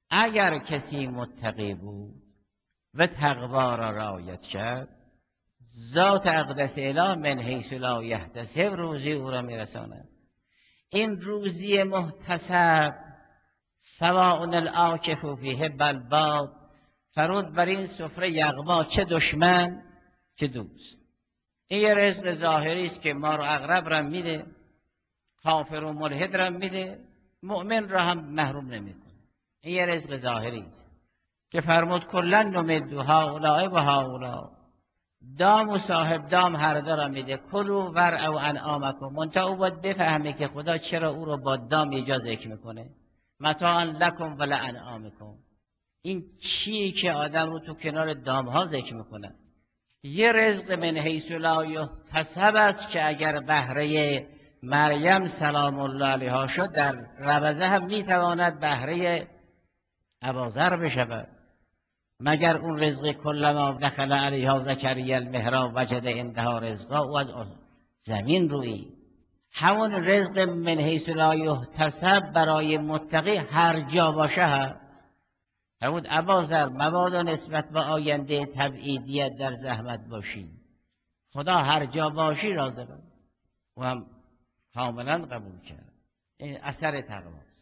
اگر کسی متقی بود و تقوا را رعایت کرد، ذات اقدس اله من حیث لا یحتسب روزی او را میرساند. این روزی محتسب سواء العاکف فیه بالباد، فرود بر این سفره یغما چه دشمن چه دوست. این یه رزق ظاهری است که ما رو اغرب را میده، کافر و ملحد را میده، مؤمن را هم محروم نمیکنه. این یه رزق ظاهری است که فرمود کلا نمد هؤلاء و هؤلاء، دام و صاحب دام هر دو را میده. کلوا ورعوا انعامکم، منتها او باید بفهمه که خدا چرا او رو با دام یه ذکر میکنه. متاعا لکم و لانعامکم، این چیه که آدم رو تو کنار دام ها ذکر میکنه؟ یه رزق من حیث لا یحتسب است که اگر بهره مریم سلام الله علیها شد، در ربضه هم میتواند بهره ابازر بشود. مگر اون رزق کلما دخل علیها زکریا المحراب وجد عندها رزقا، او از زمین روی. همون رزق من حیث لا یحتسب برای متقی هر جا باشه هست. فرمود ابازر مبادا نسبت به آینده تبعیدیت در زحمت باشی، خدا هر جا باشی رازق است. و هم کاملا قبول کرد. این اثر تقوا.